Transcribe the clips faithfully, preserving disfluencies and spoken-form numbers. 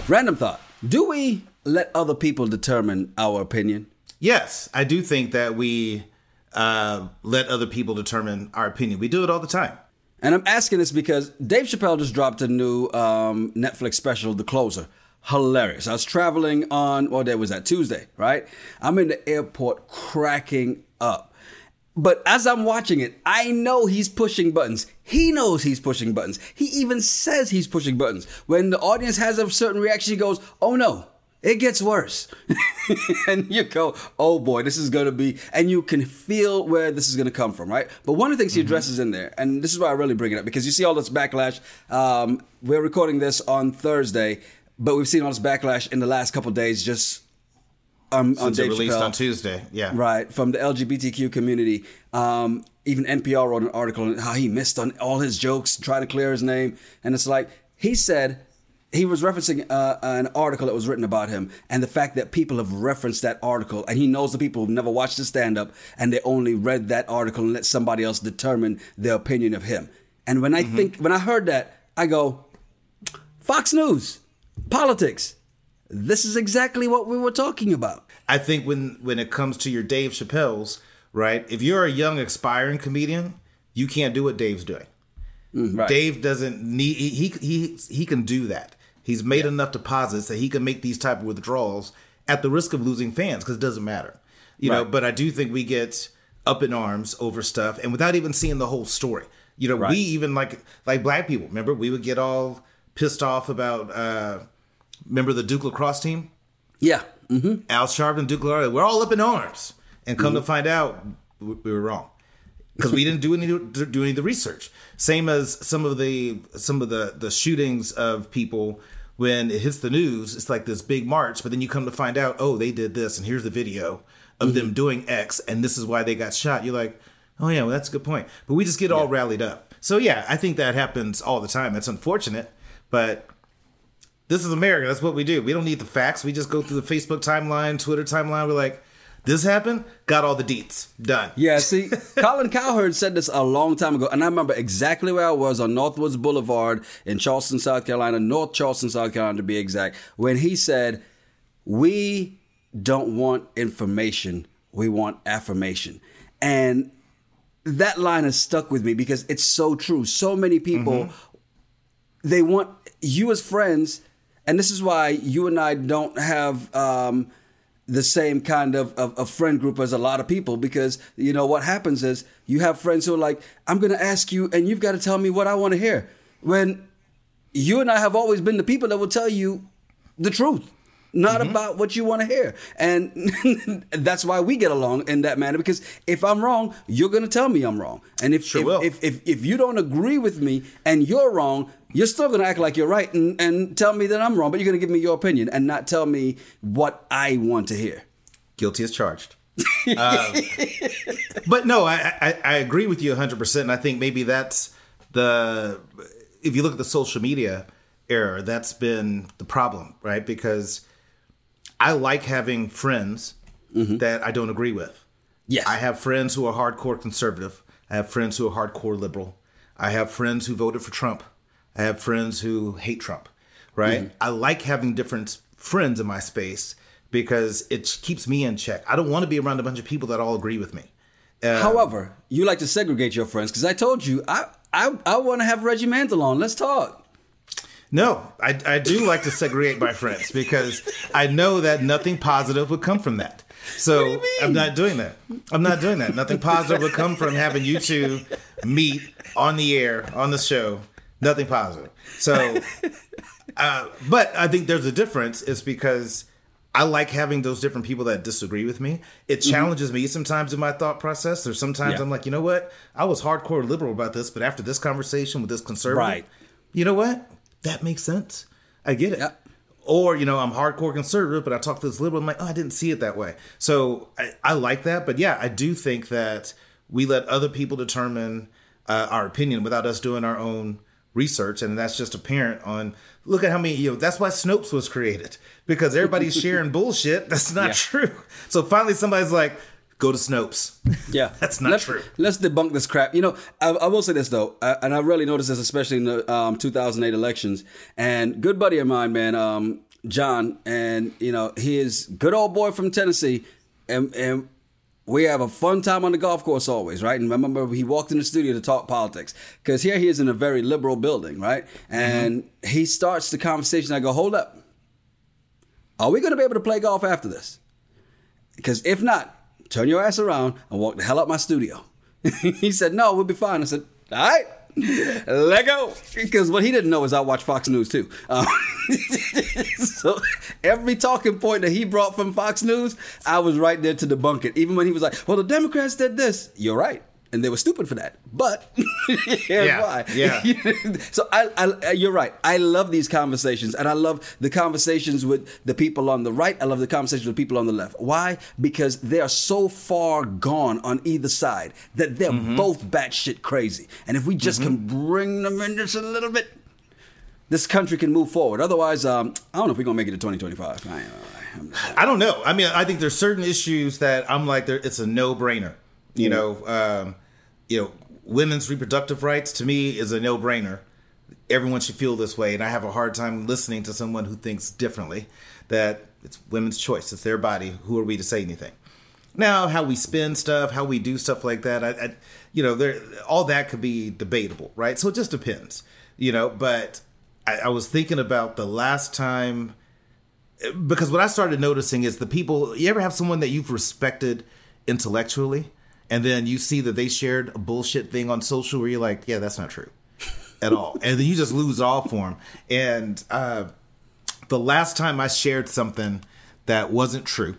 Random thought. Do we let other people determine our opinion? Yes, I do think that we uh, let other people determine our opinion. We do it all the time. And I'm asking this because Dave Chappelle just dropped a new um, Netflix special, The Closer. Hilarious. I was traveling on, what day was that? Tuesday, right? I'm in the airport cracking up. But as I'm watching it, I know he's pushing buttons. He knows he's pushing buttons. He even says he's pushing buttons. When the audience has a certain reaction, he goes, oh no, it gets worse. And you go, oh boy, this is going to be, and you can feel where this is going to come from, right? But one of the things he addresses in there, and this is why I really bring it up, because you see all this backlash. Um, we're recording this on Thursday, but we've seen all this backlash in the last couple of days just Um, on Since Dave it released Chappelle, on Tuesday, yeah. Right, from the L G B T Q community. Um, even N P R wrote an article on how he missed on all his jokes, trying to clear his name. And it's like, he said, he was referencing uh, an article that was written about him, and the fact that people have referenced that article, and he knows the people who've never watched the stand-up, and they only read that article and let somebody else determine their opinion of him. And when I mm-hmm. think, when I heard that, I go, Fox News, politics. This is exactly what we were talking about. I think when, when it comes to your Dave Chappelle's, right, if you're a young aspiring comedian, you can't do what Dave's doing. Mm, right. Dave doesn't need, he, he, he, he can do that. He's made yeah. enough deposits that he can make these type of withdrawals at the risk of losing fans because it doesn't matter. You right. know, but I do think we get up in arms over stuff and without even seeing the whole story. You know, right. we even like, like black people, remember, we would get all pissed off about, uh, remember the Duke lacrosse team? Yeah. Mm-hmm. Al Sharpton, Duke lacrosse, we're all up in arms. And come mm-hmm. to find out, we were wrong. Because we didn't do any do any of the research. Same as some of the some of the, the shootings of people when it hits the news, it's like this big march, but then you come to find out, oh, they did this, and here's the video of mm-hmm. them doing X, and this is why they got shot. You're like, oh yeah, well that's a good point. But we just get all yeah. rallied up. So yeah, I think that happens all the time. That's unfortunate, but this is America. That's what we do. We don't need the facts. We just go through the Facebook timeline, Twitter timeline. We're like, this happened? Got all the deets. Done. Yeah, see, Colin Cowherd said this a long time ago, and I remember exactly where I was on Northwoods Boulevard in Charleston, South Carolina, North Charleston, South Carolina to be exact, when he said, we don't want information, we want affirmation. And that line has stuck with me because it's so true. So many people, mm-hmm. they want you as friends, and this is why you and I don't have um, the same kind of, of, of friend group as a lot of people, because, you know, what happens is you have friends who are like, I'm going to ask you and you've got to tell me what I want to hear. When you and I have always been the people that will tell you the truth, not mm-hmm. about what you want to hear. And that's why we get along in that manner, because if I'm wrong, you're going to tell me I'm wrong. And if, sure if, will. if, if, if you don't agree with me and you're wrong, you're still going to act like you're right and, and tell me that I'm wrong, but you're going to give me your opinion and not tell me what I want to hear. Guilty as charged. uh, but no, I, I, I agree with you one hundred percent. And I think maybe that's the, if you look at the social media era, that's been the problem, right? Because I like having friends mm-hmm. that I don't agree with. Yes. I have friends who are hardcore conservative. I have friends who are hardcore liberal. I have friends who voted for Trump. I have friends who hate Trump, right? Mm-hmm. I like having different friends in my space because it keeps me in check. I don't want to be around a bunch of people that all agree with me. Uh, However, you like to segregate your friends, because I told you, I, I, I want to have Reggie Mantle on. Let's talk. No, I, I do like to segregate my friends because I know that nothing positive would come from that. So I'm not doing that. I'm not doing that. Nothing positive would come from having you two meet on the air, on the show. Nothing positive. So, uh, but I think there's a difference. It's because I like having those different people that disagree with me. It challenges mm-hmm. me sometimes in my thought process. Or sometimes yeah. I'm like, you know what? I was hardcore liberal about this, but after this conversation with this conservative, right. you know what? That makes sense. I get it. Yeah. Or, you know, I'm hardcore conservative, but I talk to this liberal. I'm like, oh, I didn't see it that way. So I, I like that. But yeah, I do think that we let other people determine uh, our opinion without us doing our own research. And that's just apparent on, look at how many, you know, that's why Snopes was created, because everybody's sharing bullshit. That's not yeah. true. So finally somebody's like, go to Snopes. Yeah. That's not let's, true. Let's debunk this crap. You know, I, I will say this, though, I, and I really noticed this, especially in the um, two thousand eight elections. And good buddy of mine, man, um, John, and you know he is good old boy from Tennessee, and and we have a fun time on the golf course always, right? And remember, he walked in the studio to talk politics because here he is in a very liberal building, right? And mm-hmm. he starts the conversation. I go, hold up, are we going to be able to play golf after this? Because if not, turn your ass around and walk the hell out my studio. He said, no, we'll be fine. I said, all right. Let go, because what he didn't know is I watch Fox News too. Um, so every talking point that he brought from Fox News, I was right there to debunk it. Even when he was like, "Well, the Democrats did this," you're right, and they were stupid for that. But here's yeah, why. Yeah. So I, I, you're right. I love these conversations, and I love the conversations with the people on the right. I love the conversations with people on the left. Why? Because they are so far gone on either side that they're mm-hmm. both batshit crazy. And if we just mm-hmm. can bring them in just a little bit, this country can move forward. Otherwise, um, I don't know if we're gonna make it to twenty twenty-five. I, I don't know. I mean, I think there's certain issues that I'm like, it's a no-brainer. You mm-hmm. know, um, you know. Women's reproductive rights, to me, is a no-brainer. Everyone should feel this way, and I have a hard time listening to someone who thinks differently, that it's women's choice. It's their body. Who are we to say anything? Now, how we spin stuff, how we do stuff like that, I, I, you know, there, all that could be debatable, right? So it just depends, you know, but I, I was thinking about the last time, because what I started noticing is the people, you ever have someone that you've respected intellectually, and then you see that they shared a bullshit thing on social where you're like, yeah, that's not true at all. And then you just lose all for them. And uh, the last time I shared something that wasn't true,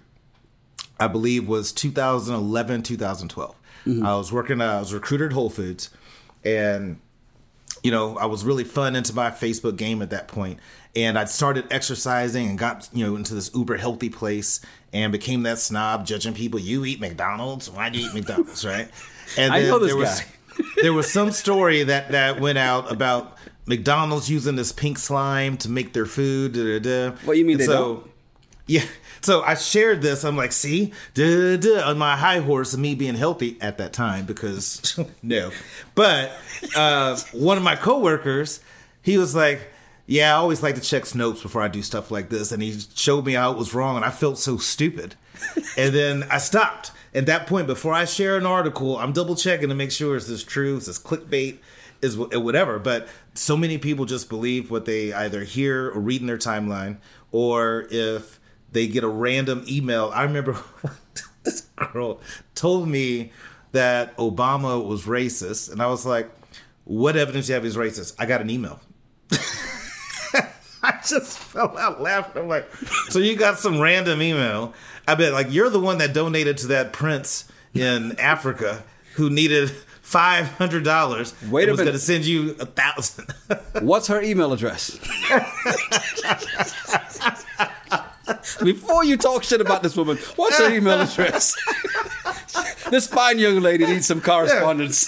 I believe was two thousand eleven, two thousand twelve. Mm-hmm. I was working, uh, I was recruited at Whole Foods. And, you know, I was really fun into my Facebook game at that point. And I'd started exercising and got, you know, into this uber healthy place and became that snob judging people. You eat McDonald's? Why do you eat McDonald's, right? And I know this there was, guy. There was some story that, that went out about McDonald's using this pink slime to make their food. Da, da, da. What you mean and they so, don't? Yeah. So I shared this. I'm like, see, da, da, on my high horse of me being healthy at that time because no. But uh, one of my coworkers, he was like, yeah, I always like to check Snopes before I do stuff like this. And he showed me how it was wrong. And I felt so stupid. And then I stopped. At that point, before I share an article, I'm double checking to make sure is this true, is this clickbait, is whatever. But so many people just believe what they either hear or read in their timeline, or if they get a random email. I remember this girl told me that Obama was racist. And I was like, what evidence do you have he's racist? I got an email. I just fell out laughing. I'm like, so you got some random email. I bet, like, you're the one that donated to that prince in Africa who needed five hundred dollars. Wait a was minute. going to send you a thousand. What's her email address? Before you talk shit about this woman, what's her email address? This fine young lady needs some correspondence.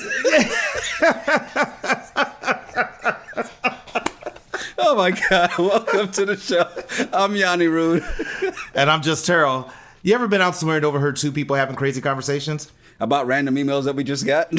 Oh my God, welcome to the show. I'm Yanni Rude. And I'm just Terrell. You ever been out somewhere and overheard two people having crazy conversations? About random emails that we just got?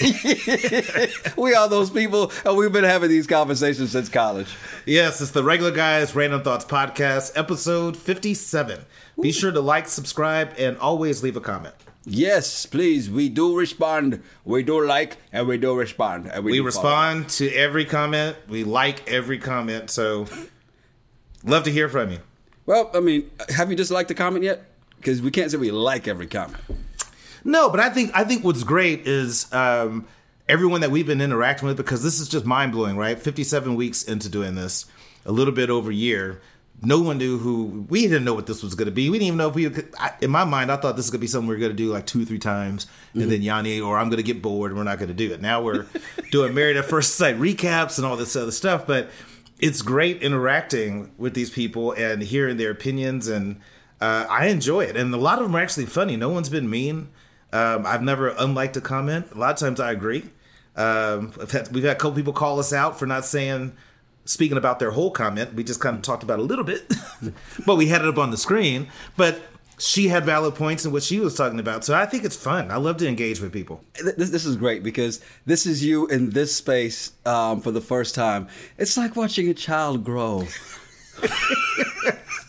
We are those people, and we've been having these conversations since college. Yes, it's the Regular Guys Random Thoughts Podcast, episode fifty-seven. Ooh. Be sure to like, subscribe, and always leave a comment. Yes, please. We do respond. We do like, and we do respond. And we we do respond follow. to every comment. We like every comment. So, love to hear from you. Well, I mean, have you just liked the comment yet? Because we can't say we like every comment. No, but I think I think what's great is um, everyone that we've been interacting with, because this is just mind blowing, right? fifty-seven weeks into doing this, a little bit over a year. No one knew who, we didn't know what this was going to be. We didn't even know if we, I, in my mind, I thought this was going to be something we were going to do like two, three times. And mm-hmm. then Yanni, or I'm going to get bored and we're not going to do it. Now we're doing Married at First Sight recaps and all this other stuff. But it's great interacting with these people and hearing their opinions. And uh, I enjoy it. And a lot of them are actually funny. No one's been mean. Um, I've never unliked a comment. A lot of times I agree. Um, I've had, we've had a couple people call us out for not saying, speaking about their whole comment. We just kind of talked about it a little bit, but we had it up on the screen. But she had valid points in what she was talking about. So I think it's fun. I love to engage with people. This, this is great because this is you in this space um, for the first time. It's like watching a child grow.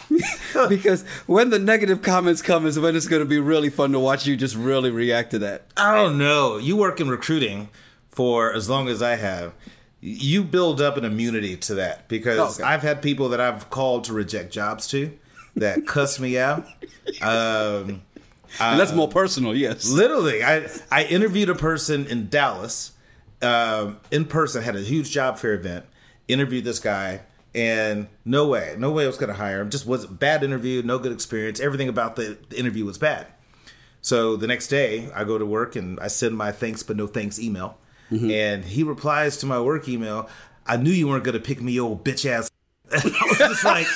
Because when the negative comments come is when it's going to be really fun to watch you just really react to that. I don't know. You work in recruiting for as long as I have. You build up an immunity to that because okay. I've had people that I've called to reject jobs to that cuss me out. Um, and that's uh, more personal, yes. Literally, I, I interviewed a person in Dallas um, in person, had a huge job fair event, interviewed this guy. And no way, no way I was going to hire him. Just was a bad interview, no good experience. Everything about the, the interview was bad. So the next day, I go to work and I send my thanks but no thanks email. Mm-hmm. And he replies to my work email, I knew you weren't going to pick me, old bitch ass. And I was just like,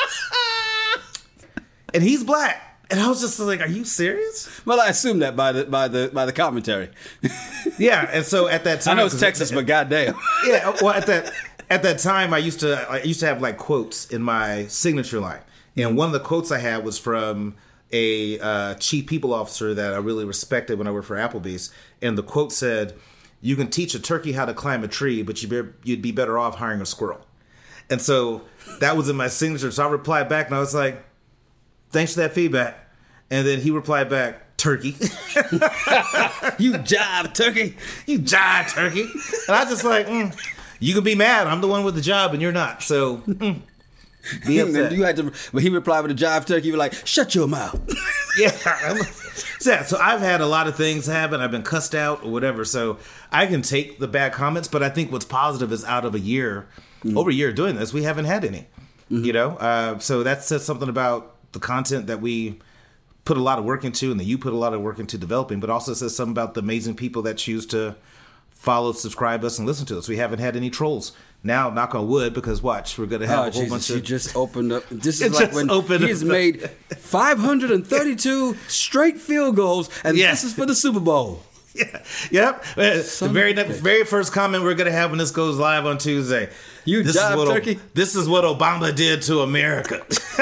and he's black. And I was just like, are you serious? Well, I assume that by the by the by the commentary. Yeah, and so at that time, I know it's Texas, but goddamn. Yeah, well, at that. At that time, I used to I used to have like quotes in my signature line, and one of the quotes I had was from a uh, chief people officer that I really respected when I worked for Applebee's, and the quote said, "You can teach a turkey how to climb a tree, but you'd be, you'd be better off hiring a squirrel." And so that was in my signature. So I replied back, and I was like, "Thanks for that feedback." And then he replied back, "Turkey." You jive turkey. You jive turkey. And I just like. Mm. You can be mad. I'm the one with the job, and you're not. So, mm, be upset. You had to. When he replied with a jive turkey, you were like, "Shut your mouth." Yeah. Yeah. So I've had a lot of things happen. I've been cussed out or whatever. So I can take the bad comments, but I think what's positive is out of a year, mm-hmm. over a year doing this, we haven't had any. Mm-hmm. You know. Uh, so that says something about the content that we put a lot of work into, and that you put a lot of work into developing. But also says something about the amazing people that choose to follow, subscribe us, and listen to us. We haven't had any trolls. Now, knock on wood, because watch, we're going to have oh, a whole Jesus, bunch of... You just opened up... This is like when he's made five hundred thirty-two straight field goals, and yeah. This is for the Super Bowl. Yeah. Yep. Son the very next, very first comment we're going to have when this goes live on Tuesday. You this jive is what turkey? O- this is what Obama did to America.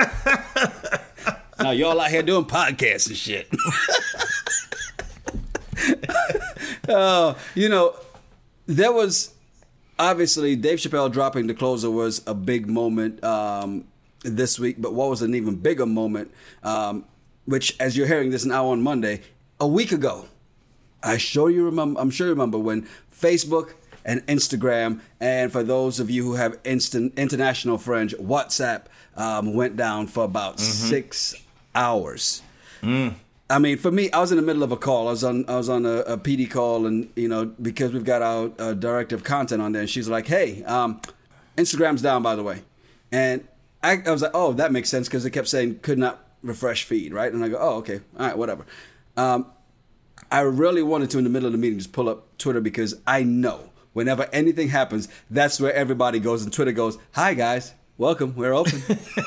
Now, y'all out here doing podcasts and shit. uh, you know... There was, obviously, Dave Chappelle dropping The Closer was a big moment um, this week. But what was an even bigger moment, um, which, as you're hearing this now on Monday, a week ago, I sure you remember, I'm sure you remember when Facebook and Instagram, and for those of you who have instant international friends, WhatsApp um, went down for about mm-hmm. six hours. Mm. I mean, for me, I was in the middle of a call. I was on, I was on a, a P D call, and you know, because we've got our uh, director of content on there, and she's like, "Hey, um, Instagram's down, by the way," and I, I was like, "Oh, that makes sense," because it kept saying could not refresh feed, right? And I go, "Oh, okay, all right, whatever." Um, I really wanted to, in the middle of the meeting, just pull up Twitter because I know whenever anything happens, that's where everybody goes, and Twitter goes, "Hi guys, welcome, we're open."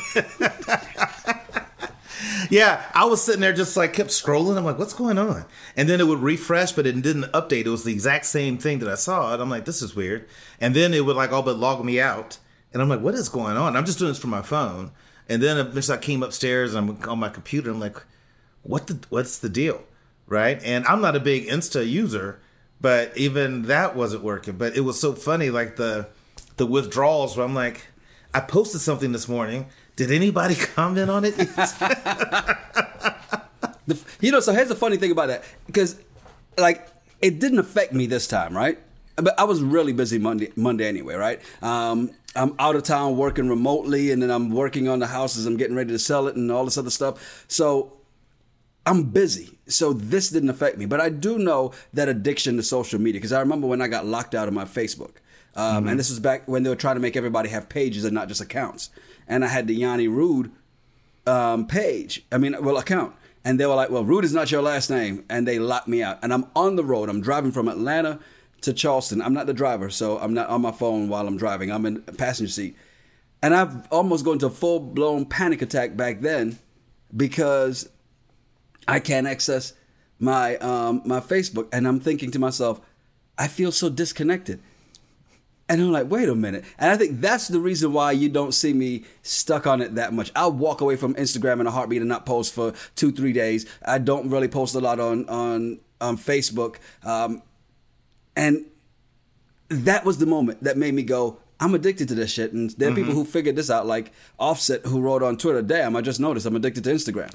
Yeah, I was sitting there just like kept scrolling. I'm like, what's going on? And then it would refresh, but it didn't update. It was the exact same thing that I saw. And I'm like, this is weird. And then it would like all but log me out. And I'm like, what is going on? I'm just doing this from my phone. And then eventually I came upstairs and I'm on my computer. I'm like, what the, what's the deal? Right. And I'm not a big Insta user, but even that wasn't working. But it was so funny, like the the withdrawals where I'm like, I posted something this morning. Did anybody comment on it? the, you know, so here's the funny thing about that. Because, like, it didn't affect me this time, right? But I was really busy Monday Monday anyway, right? Um, I'm out of town working remotely, and then I'm working on the houses. I'm getting ready to sell it and all this other stuff. So I'm busy. So this didn't affect me. But I do know that addiction to social media. Because I remember when I got locked out of my Facebook. Um, mm-hmm. And this was back when they were trying to make everybody have pages and not just accounts. And I had the Yanni Rude um, page, I mean, well, account. And they were like, well, Rude is not your last name. And they locked me out. And I'm on the road. I'm driving from Atlanta to Charleston. I'm not the driver, so I'm not on my phone while I'm driving. I'm in a passenger seat. And I've almost gone into a full-blown panic attack back then because I can't access my um, my Facebook. And I'm thinking to myself, I feel so disconnected. And I'm like, wait a minute. And I think that's the reason why you don't see me stuck on it that much. I'll walk away from Instagram in a heartbeat and not post for two, three days. I don't really post a lot on on, on Facebook. Um, and that was the moment that made me go, I'm addicted to this shit. And there are mm-hmm. people who figured this out, like Offset, who wrote on Twitter, damn, I just noticed I'm addicted to Instagram.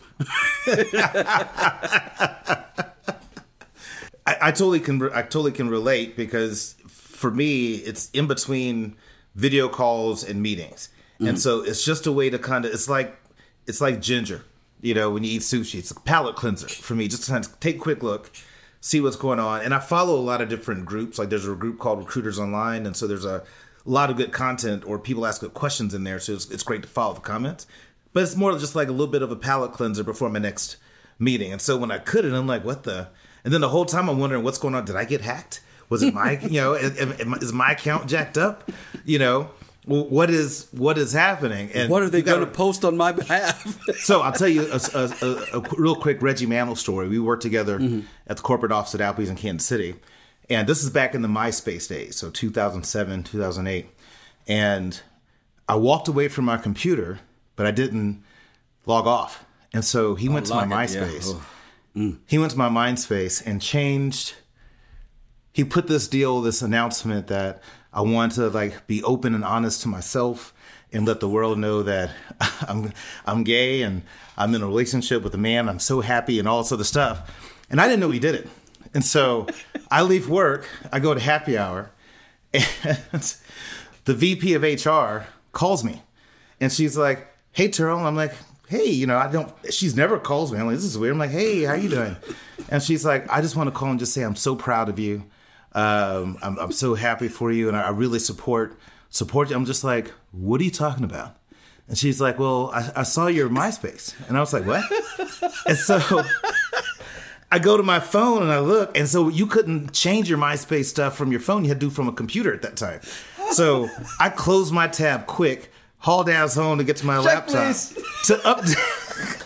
I, I totally can I totally can relate, because for me, it's in between video calls and meetings. Mm-hmm. And so it's just a way to kind of, it's like, it's like ginger, you know, when you eat sushi, it's a palate cleanser for me, just to kind of take a quick look, see what's going on. And I follow a lot of different groups. Like there's a group called Recruiters Online. And so there's a lot of good content, or people ask good questions in there. So it's, it's great to follow the comments, but it's more just like a little bit of a palate cleanser before my next meeting. And so when I couldn't, I'm like, what the, and then the whole time I'm wondering what's going on. Did I get hacked? Was it my, you know, is, is my account jacked up? You know, what is, what is happening? And what are they going to post on my behalf? So I'll tell you a, a, a, a real quick Reggie Mantle story. We worked together mm-hmm. at the corporate office at Applebee's in Kansas City. And this is back in the MySpace days. So two thousand seven, two thousand eight. And I walked away from my computer, but I didn't log off. And so he went to my MySpace. Yeah. Oh. Mm. He went to my MySpace and changed. He put this deal, this announcement that I want to like be open and honest to myself and let the world know that I'm I'm gay and I'm in a relationship with a man. I'm so happy and all this other stuff. And I didn't know he did it. And so I leave work, I go to happy hour, and the V P of H R calls me. And she's like, hey, Terrell. I'm like, hey, you know, I don't, she's never calls me. I'm like, this is weird. I'm like, hey, how you doing? And she's like, I just want to call and just say I'm so proud of you. Um, I'm, I'm so happy for you, and I, I really support support you. I'm just like, what are you talking about? And she's like, well, I, I saw your MySpace. And I was like, what? And so I go to my phone and I look, and so you couldn't change your MySpace stuff from your phone. You had to do it from a computer at that time. So I closed my tab quick, hauled ass home to get to my Check, laptop please. to update.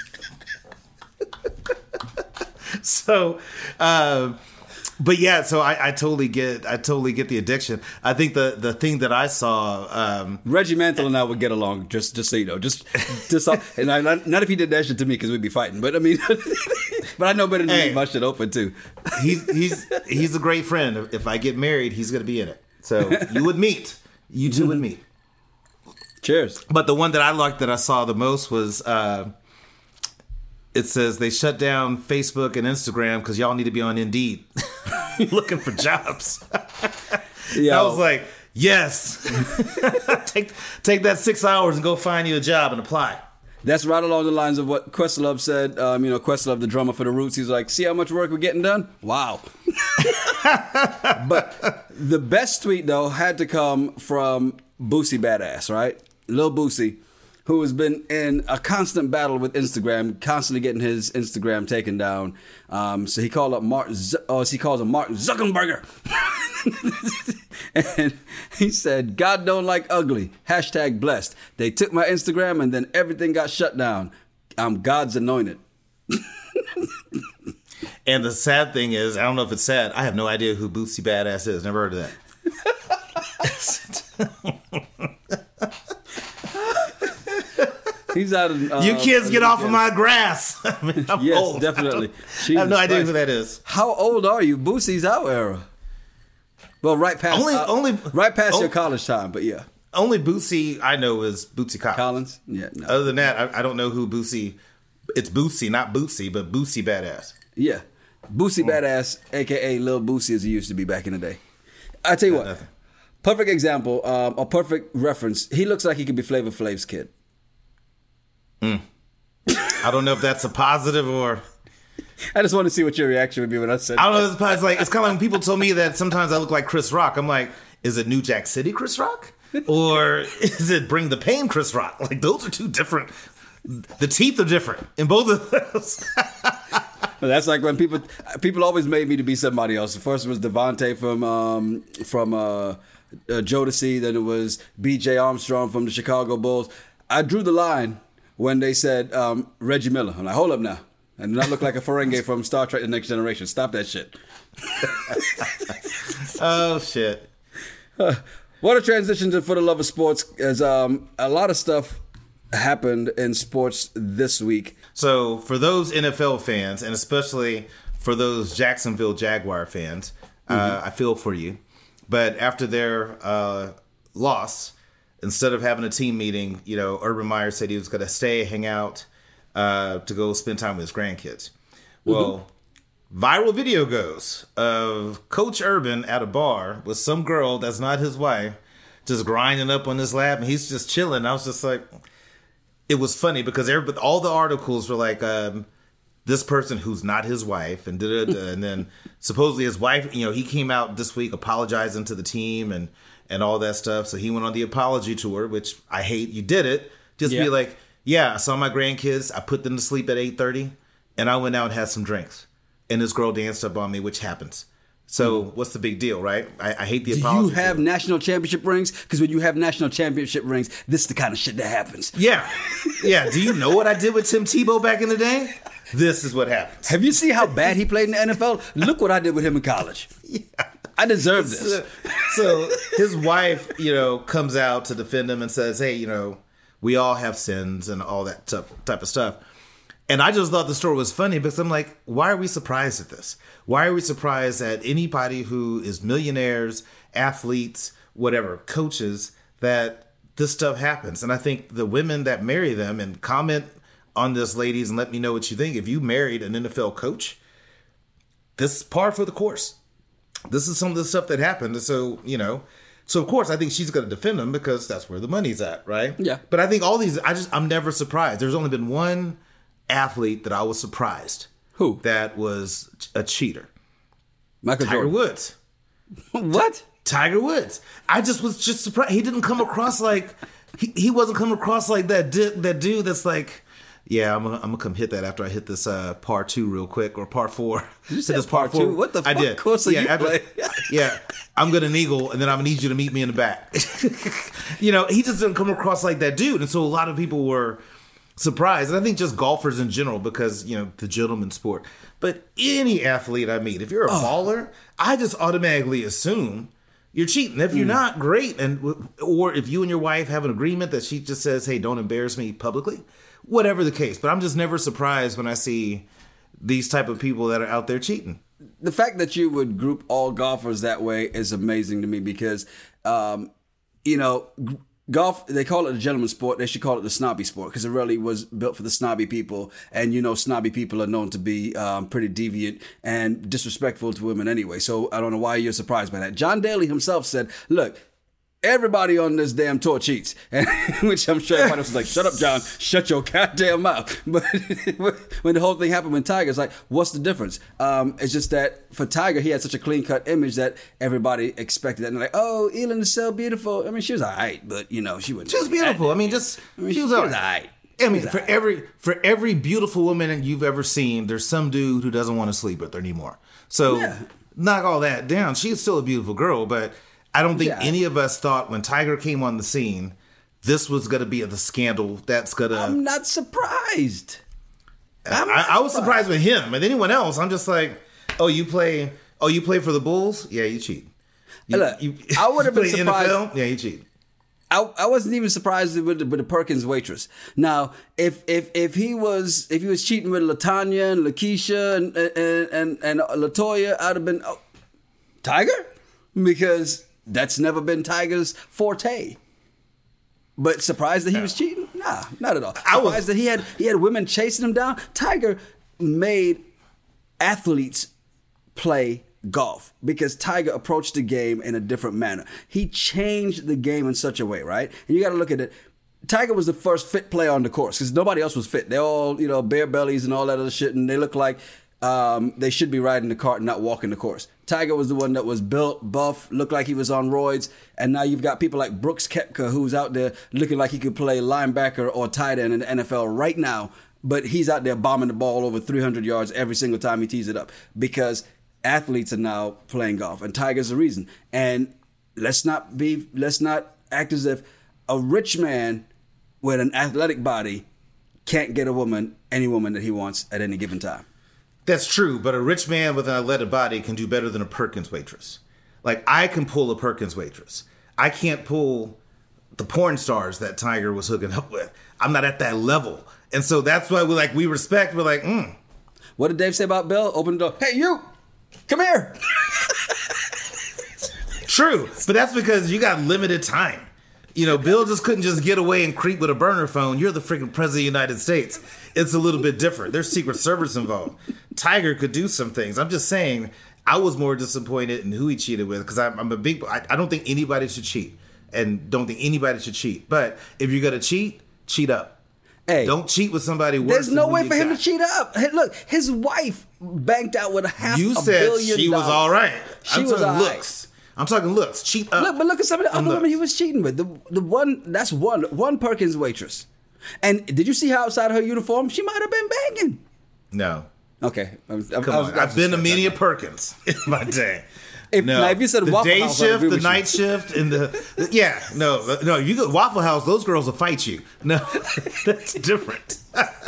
so, uh, But yeah, so I, I totally get I totally get the addiction. I think the, the thing that I saw, um, Reggie Mantle and I would get along. Just just so you know, just just and I, not if he did that shit to me, because we'd be fighting. But I mean, but I know better than to hey, leave my shit open too. He's he's he's a great friend. If I get married, he's gonna be in it. So you would meet. You two would meet. Cheers. But the one that I liked that I saw the most was. Uh, It says they shut down Facebook and Instagram because y'all need to be on Indeed looking for jobs. I was like, yes. take take that six hours and go find you a job and apply. That's right along the lines of what Questlove said. Um, you know, Questlove, the drummer for the Roots, he's like, see how much work we're getting done? Wow. But the best tweet, though, had to come from Boosie Badass, right? Lil Boosie, who has been in a constant battle with Instagram, constantly getting his Instagram taken down. Um, so he called up Mark, Z- oh, he calls him Mark Zuckerberger. And he said, God don't like ugly. Hashtag blessed. They took my Instagram and then everything got shut down. I'm God's anointed. And the sad thing is, I don't know if it's sad, I have no idea who Boosie Badass is. Never heard of that. He's out of, uh, you kids get off of my grass. I mean, I'm yes, old. definitely. I have no idea who that is. How old are you? Boosie's our era. Well, right past only, uh, only, right past only, your college time, but yeah. Only Boosie I know is Bootsy Collins. Collins? Yeah. No. Other than that, I, I don't know who Boosie. It's Boosie, not Bootsy, but Boosie Badass. Yeah, Boosie mm. Badass, aka Lil Boosie, as he used to be back in the day. I tell you what, nothing. Perfect example, um, a perfect reference. He looks like he could be Flavor Flav's kid. Mm. I don't know if that's a positive or. I just want to see what your reaction would be when I said. I don't know. It's, it's like it's kind of like when people told me that sometimes I look like Chris Rock. I'm like, is it New Jack City Chris Rock, or is it Bring the Pain Chris Rock? Like those are two different. The teeth are different in both of those. That's like when people people always made me to be somebody else. The first was Devontae from um, from uh, uh, Jodeci. Then it was B J Armstrong from the Chicago Bulls. I drew the line when they said um, Reggie Miller. I'm like, hold up now. I do not look like a Ferengi from Star Trek The Next Generation. Stop that shit. Oh, shit. Uh, what a transition to For the Love of Sports, as um, a lot of stuff happened in sports this week. So for those N F L fans, and especially for those Jacksonville Jaguar fans, mm-hmm. uh, I feel for you. But after their uh, lost, instead of having a team meeting, you know, Urban Meyer said he was going to stay, hang out, uh, to go spend time with his grandkids. Well, mm-hmm. viral video goes of Coach Urban at a bar with some girl that's not his wife, just grinding up on his lap, and he's just chilling. I was just like, it was funny because everybody, all the articles were like, um, this person who's not his wife, and da, da, da, and then supposedly his wife, you know, he came out this week apologizing to the team and and all that stuff. So he went on the apology tour, which I hate. You did it. Just yeah. be like, yeah, I saw my grandkids. I put them to sleep at eight thirty, and I went out and had some drinks, and this girl danced up on me, which happens. So mm. what's the big deal, right? I, I hate the Do apology. Do you have tour. national championship rings? Because when you have national championship rings, this is the kind of shit that happens. Yeah, yeah. Do you know what I did with Tim Tebow back in the day? This is what happens. Have you seen how bad he played in the N F L? Look what I did with him in college. Yeah. I deserve this. So, so his wife, you know, comes out to defend him and says, hey, you know, we all have sins and all that type of stuff. And I just thought the story was funny because I'm like, why are we surprised at this? Why are we surprised that anybody who is millionaires, athletes, whatever, coaches, that this stuff happens? And I think the women that marry them, and comment on this, ladies, and let me know what you think. If you married an N F L coach, this is par for the course. This is some of the stuff that happened. So, you know, so of course I think she's going to defend him because that's where the money's at, right? Yeah. But I think all these, I just, I'm never surprised. There's only been one athlete that I was surprised. Who? That was a cheater. Michael Tiger Jordan. Woods. What? Tiger Woods. I just was just surprised. He didn't come across like, he, he wasn't coming across like that, di- that dude that's like, yeah, I'm gonna, I'm gonna come hit that after I hit this uh, par two real quick, or par four. Did you say this par, par two? What the fuck I did. course are yeah, you after, playing? yeah, I'm gonna eagle, and then I'm gonna need you to meet me in the back. You know, he just didn't come across like that dude, and so a lot of people were surprised. And I think just golfers in general, because you know the gentleman's sport. But any athlete I meet, if you're a oh. baller, I just automatically assume you're cheating. If you're mm. not, great, and or if you and your wife have an agreement that she just says, "Hey, don't embarrass me publicly." Whatever the case, but I'm just never surprised when I see these type of people that are out there cheating. The fact that you would group all golfers that way is amazing to me because, um, you know, g- golf, they call it a gentleman's sport. They should call it the snobby sport because it really was built for the snobby people. And, you know, snobby people are known to be um, pretty deviant and disrespectful to women anyway. So I don't know why you're surprised by that. John Daly himself said, look, everybody on this damn tour cheats, and, which I'm sure everybody was like, shut up, John, shut your goddamn mouth. But when the whole thing happened with Tiger, it's like, what's the difference? Um, it's just that for Tiger, he had such a clean-cut image that everybody expected that. And they're like, oh, Elin is so beautiful. I mean, she was all right, but, you know, she wasn't. She was beautiful. I mean, just, I mean, she, she was all right. right. I mean, for right. every for every beautiful woman you've ever seen, there's some dude who doesn't want to sleep with her anymore. So yeah. knock all that down. She's still a beautiful girl, but I don't think yeah. any of us thought when Tiger came on the scene, this was going to be the scandal that's going to... I'm not surprised. I'm I, not I was surprised. surprised with him. And anyone else, I'm just like, oh, you play Oh, you play for the Bulls? Yeah, you cheat. You, Look, you, I would have been surprised. N F L? Yeah, you cheat. I, I wasn't even surprised with the, with the Perkins waitress. Now, if if if he was if he was cheating with LaTanya and Lakeisha and and and, and LaToya, I'd have been oh, Tiger, because that's never been Tiger's forte. But surprised that he was cheating? Nah, not at all. Surprised I was that he had he had women chasing him down. Tiger made athletes play golf because Tiger approached the game in a different manner. He changed the game in such a way, right? And you got to look at it. Tiger was the first fit player on the course because nobody else was fit. They're all, you know, bare bellies and all that other shit, and they look like um, they should be riding the cart and not walking the course. Tiger was the one that was built, buff, looked like he was on roids, and now you've got people like Brooks Koepka who's out there looking like he could play linebacker or tight end in the N F L right now, but he's out there bombing the ball over three hundred yards every single time he tees it up because athletes are now playing golf, and Tiger's the reason. And let's not be, let's not act as if a rich man with an athletic body can't get a woman, any woman that he wants at any given time. That's true, but a rich man with an athletic body can do better than a Perkins waitress. Like, I can pull a Perkins waitress. I can't pull the porn stars that Tiger was hooking up with. I'm not at that level. And so that's why we like we respect, we're like, mm. What did Dave say about Bill? Open the door. Hey, you! Come here. True, but that's because you got limited time. You know, Bill just couldn't just get away and creep with a burner phone. You're the freaking president of the United States. It's a little bit different. There's Secret Service involved. Tiger could do some things. I'm just saying, I was more disappointed in who he cheated with because I'm, I'm a big. I, I don't think anybody should cheat, and don't think anybody should cheat. But if you're gonna cheat, cheat up. Hey, don't cheat with somebody worse. There's no than way you for him got. to cheat up. Hey, look, his wife banked out with a half You a said billion she was dollars. all right. She I'm was talking all right. looks. I'm talking looks. Cheat up. Look, but look at some of the other looks. women he was cheating with. The the one that's one one Perkins waitress. And did you see her outside her uniform? She might have been banging. No. Okay, I was, I, Come I was, on. I was I've been to just- many a Perkins in my day. If, No, now, if you said the Waffle day House, I'd shift, agree the with you. night shift, and the yeah, no, no, you go Waffle House. Those girls will fight you. No, that's different.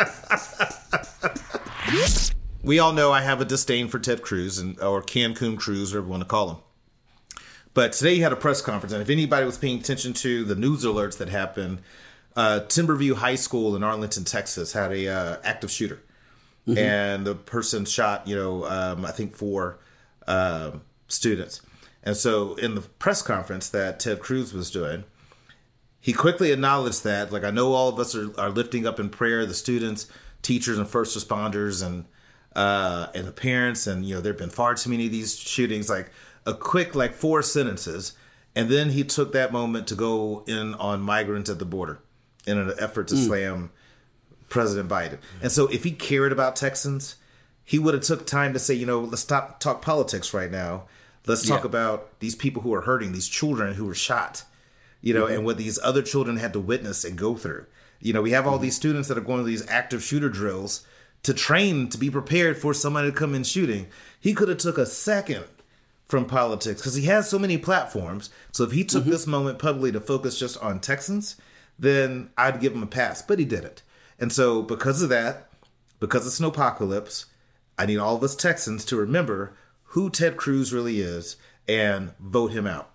We all know I have a disdain for Ted Cruz and or Cancun Cruz, whatever you want to call him. But today he had a press conference, and if anybody was paying attention to the news alerts that happened, uh, Timberview High School in Arlington, Texas, had a uh, active shooter, mm-hmm. and the person shot, you know, um, I think four. Um, students. And so in the press conference that Ted Cruz was doing, he quickly acknowledged that, like, I know all of us are, are lifting up in prayer the students, teachers, and first responders and uh, and the parents, and, you know, there have been far too many of these shootings, like a quick, like, four sentences. And then he took that moment to go in on migrants at the border in an effort to mm. slam President Biden. And so if he cared about Texans, he would have took time to say, you know, let's stop talk politics right now. Let's talk yeah. about these people who are hurting, these children who were shot, you know, mm-hmm. and what these other children had to witness and go through. You know, we have all mm-hmm. these students that are going to these active shooter drills to train to be prepared for somebody to come in shooting. He could have took a second from politics because he has so many platforms. So if he took mm-hmm. this moment publicly to focus just on Texans, then I'd give him a pass. But he didn't. And so because of that, because of Snowpocalypse, I need all of us Texans to remember who Ted Cruz really is and vote him out.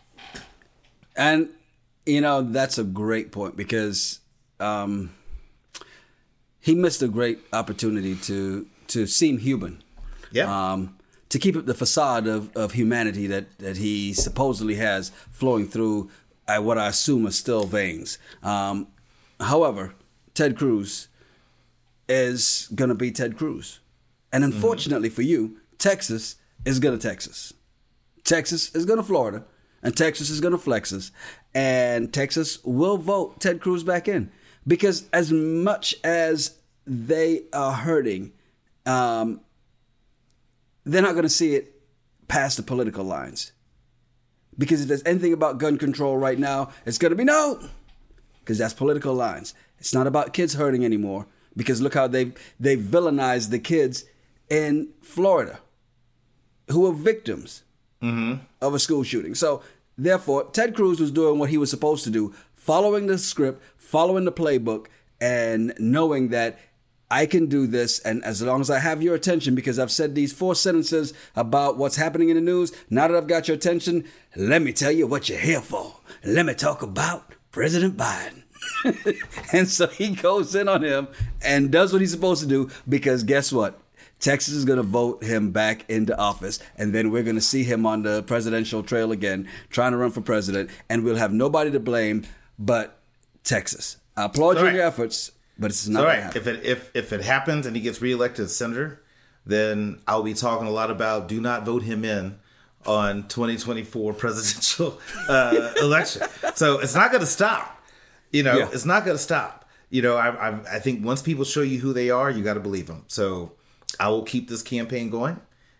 And, you know, that's a great point because um, he missed a great opportunity to to seem human. Yeah. Um, to keep up the facade of, of humanity that, that he supposedly has flowing through uh, what I assume are still veins. Um, however, Ted Cruz is going to be Ted Cruz. And unfortunately mm-hmm. for you, Texas is going to Texas. Texas is going to Florida. And Texas is going to Flexus. And Texas will vote Ted Cruz back in. Because as much as they are hurting, um, they're not going to see it past the political lines. Because if there's anything about gun control right now, it's going to be no. Because that's political lines. It's not about kids hurting anymore. Because look how they they villainized the kids in Florida who were victims mm-hmm. of a school shooting. So, therefore, Ted Cruz was doing what he was supposed to do, following the script, following the playbook, and knowing that I can do this, and as long as I have your attention, because I've said these four sentences about what's happening in the news, now that I've got your attention, let me tell you what you're here for. Let me talk about President Biden. And so he goes in on him and does what he's supposed to do, because guess what? Texas is going to vote him back into office, and then we're going to see him on the presidential trail again, trying to run for president, and we'll have nobody to blame but Texas. I applaud you in your efforts, but it's not going to happen. If it, if, if it happens and he gets reelected as senator, then I'll be talking a lot about do not vote him in on twenty twenty-four presidential uh, election. So it's not going to stop. You know, yeah. It's not going to stop. You know, I, I I think once people show you who they are, you got to believe them. So I will keep this campaign going,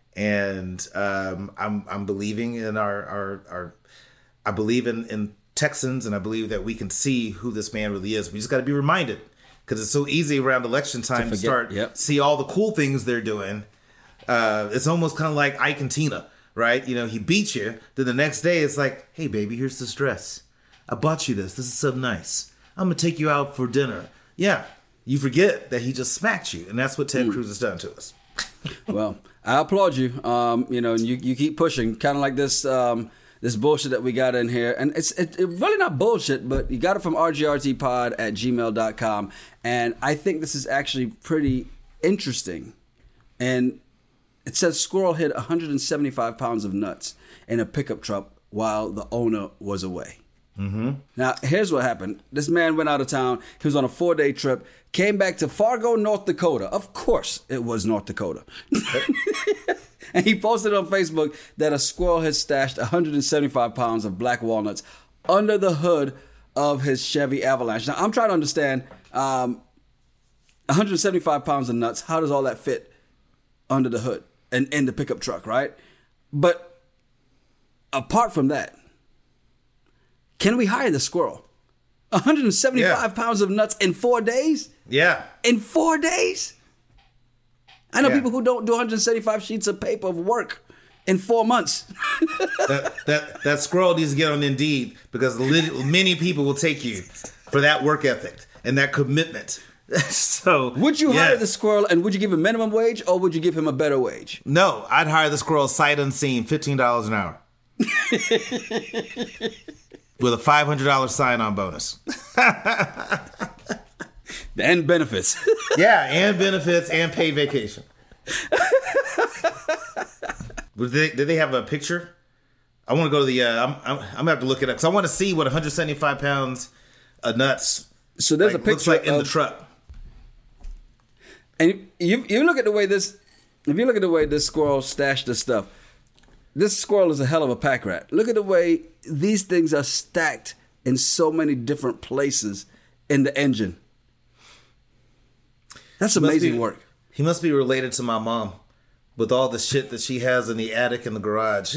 and um, I'm I'm believing in our our, our I believe in, in Texans, and I believe that we can see who this man really is. We just got to be reminded, because it's so easy around election time to, to start yep. see all the cool things they're doing. Uh, it's almost kind of like Ike and Tina, right? You know, he beats you. Then the next day, it's like, hey, baby, here's this dress. I bought you this. This is so nice. I'm gonna take you out for dinner. Yeah. You forget that he just smacked you, and that's what Ted mm. Cruz has done to us. Well, I applaud you. Um, you know, and you, you keep pushing, kind of like this um, this bullshit that we got in here. And it's it, it really not bullshit, but you got it from r g r t pod at gmail dot com. And I think this is actually pretty interesting. And it says squirrel hid one hundred seventy-five pounds of nuts in a pickup truck while the owner was away. Mm-hmm. Now, here's what happened. This man went out of town. He was on a four-day trip, came back to Fargo, North Dakota. Of course, it was North Dakota. And he posted on Facebook that a squirrel had stashed one hundred seventy-five pounds of black walnuts under the hood of his Chevy Avalanche. Now, I'm trying to understand um, one hundred seventy-five pounds of nuts. How does all that fit under the hood and in the pickup truck, right? But apart from that, can we hire the squirrel? one hundred seventy-five yeah. pounds of nuts in four days? Yeah. In four days? I know yeah. people who don't do one hundred seventy-five sheets of paper of work in four months. that, that that squirrel needs to get on Indeed because many people will take you for that work ethic and that commitment. So would you yes. hire the squirrel and would you give him minimum wage or would you give him a better wage? No, I'd hire the squirrel sight unseen, fifteen dollars an hour. With a five hundred dollars sign-on bonus. And benefits. Yeah, and benefits and paid vacation. Did they, did they have a picture? I want to go to the, uh, I'm, I'm, I'm going to have to look it up because I want to see what one hundred seventy-five pounds of nuts so there's like, a picture looks like in of, the truck. And you, you look at the way this, if you look at the way this squirrel stashed this stuff, this squirrel is a hell of a pack rat. Look at the way these things are stacked in so many different places in the engine. That's amazing be, work. He must be related to my mom with all the shit that she has in the attic and the garage.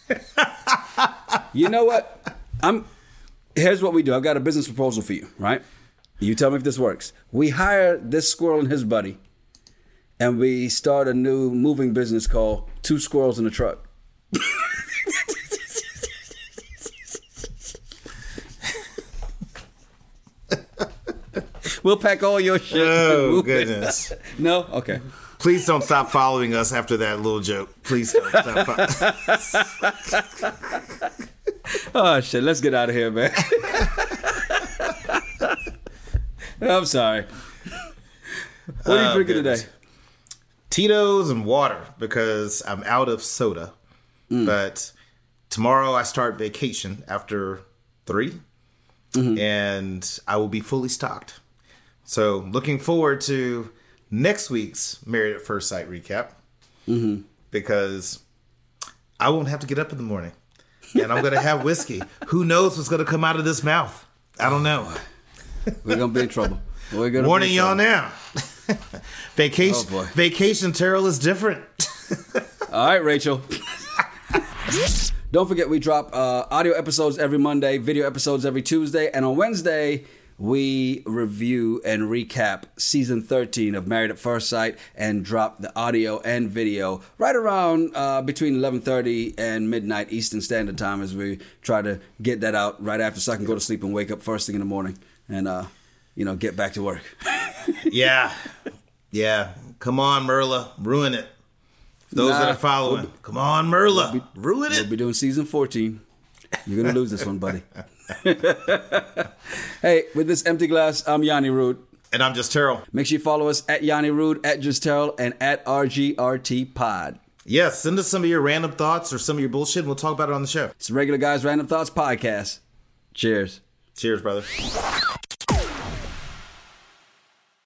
You know what? I'm. Here's what we do. I've got a business proposal for you, right? You tell me if this works. We hire this squirrel and his buddy, and we start a new moving business called Two Squirrels in a Truck. We'll pack all your shit. Oh, goodness. No? Okay. Please don't stop following us after that little joke. Please don't stop following. Oh, shit. Let's get out of here, man. I'm sorry. What are you oh, drinking goodness. today? Tito's and water because I'm out of soda. Mm. But tomorrow I start vacation after three. Mm-hmm. And I will be fully stocked. So looking forward to next week's Married at First Sight recap. Mm-hmm. Because I won't have to get up in the morning. And I'm going to have whiskey. Who knows what's going to come out of this mouth? I don't know. We're going to be in trouble. We're gonna Warning be y'all now. Vacation, oh vacation Terrell is different. All right, Rachel. Don't forget, we drop uh, audio episodes every Monday, video episodes every Tuesday, and on Wednesday, we review and recap season thirteen of Married at First Sight and drop the audio and video right around uh, between eleven thirty and midnight Eastern Standard Time as we try to get that out right after so I can go to sleep and wake up first thing in the morning and, uh, you know, get back to work. Yeah. Yeah. Come on, Merla. Ruin it. Those nah, that are following. We'll be, Come on, Merla. We'll be, Ruin it. We'll be doing season fourteen. You're going to lose this one, buddy. Hey, with this empty glass, I'm Yanni Rude. And I'm Just Terrell. Make sure you follow us at Yanni Rude, at Just Terrell, and at R G R T Pod. Yes, send us some of your random thoughts or some of your bullshit, and we'll talk about it on the show. It's Regular Guys Random Thoughts Podcast. Cheers. Cheers, brother.